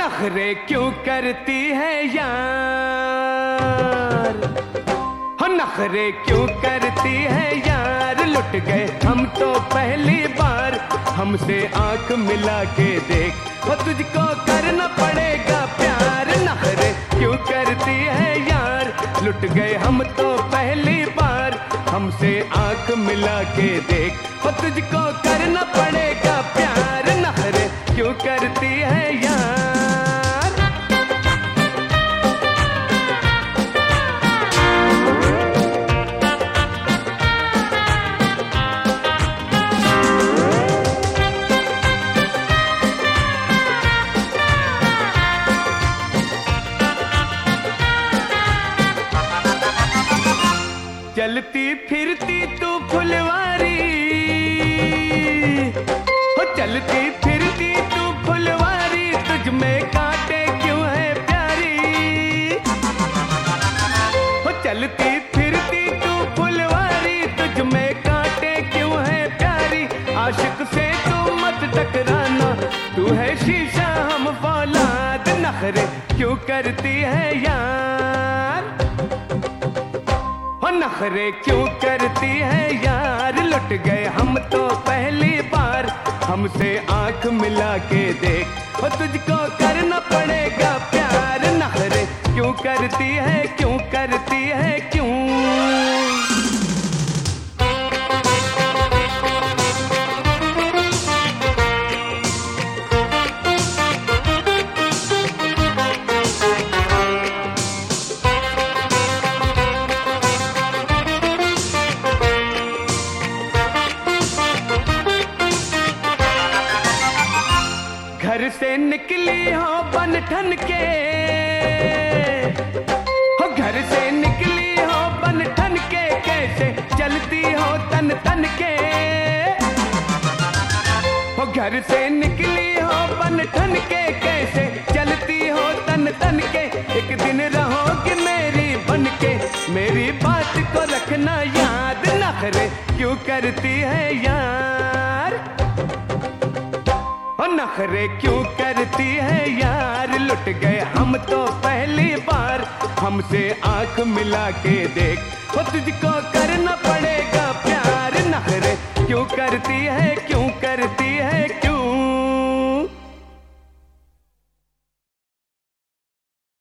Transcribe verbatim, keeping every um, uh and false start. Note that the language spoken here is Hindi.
नखरे क्यों करती है यार, हो नखरे क्यों करती है यार। लुट गए हम तो पहली बार, हमसे आंख मिला के देख, हो तुझको करना पड़ेगा प्यार। नखरे क्यों करती है यार, लुट गए हम तो पहली बार, हमसे आंख मिला के देख, हो तुझको करना पड़ेगा प्यार। नखरे क्यों करती है यार। चलती फिरती तू फुलवारी, हो चलती फिरती तू फुलवारी, तुझ में कांटे क्यों है प्यारी। हो चलती फिरती तू फुलवारी, तुझ में कांटे क्यों है प्यारी। आशिक से तू मत टकराना, तू है शीशा हम फौलाद। नखरे क्यों करती है यार, हो नखरे क्यों करती है यार। लुट गए हम तो पहली बार, हमसे आंख मिला के देख, हो तुझको करना पड़ेगा प्यार। नखरे क्यों करती है, क्यों करती है, क्यों। घर से निकली हो बन ठन के, हो घर से निकली हो बन ठन के, कैसे चलती हो तन तन के। हो घर से निकली हो बन ठन के, कैसे चलती हो तन तन के। एक दिन रहोगी मेरी बन के, मेरी बात को रखना याद। नखरे क्यों करती है यार, हो नखरे क्यों करती है यार। लुट गए हम तो पहली बार, हमसे आंख मिला के देख, हो तुझको करना पड़ेगा प्यार। नखरे क्यों करती है, क्यों